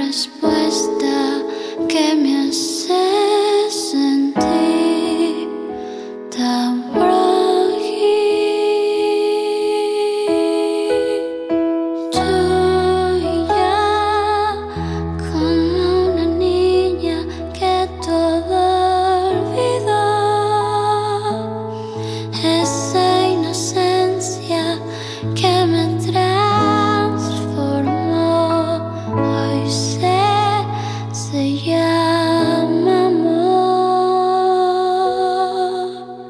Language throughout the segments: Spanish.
respuesta que me hace sentir tan frágil. Tú y yo, como una niña que todo olvidó, esa inocencia que me transformó, hoy se llama amor.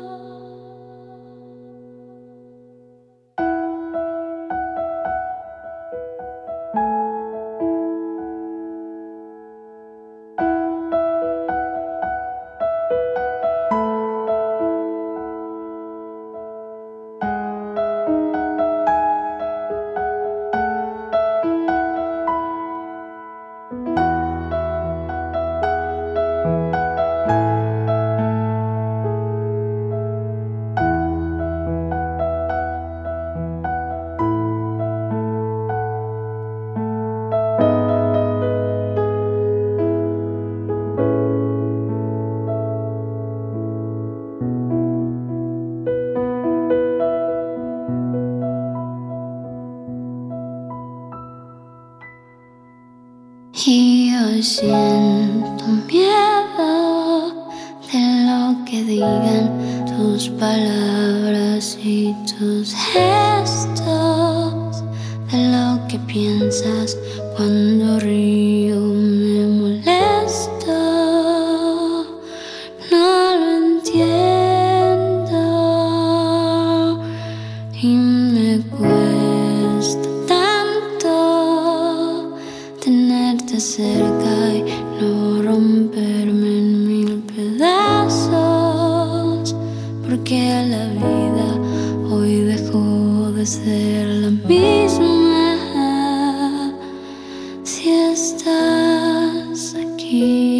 Y hoy siento miedo de lo que digan tus palabras y tus gestos, de lo que piensas cuando río me molesto. No lo entiendo y me cuesta tanto tenerte cerca y no romperme en mil pedazos, porque la vida hoy dejó de ser la misma. Si estás aquí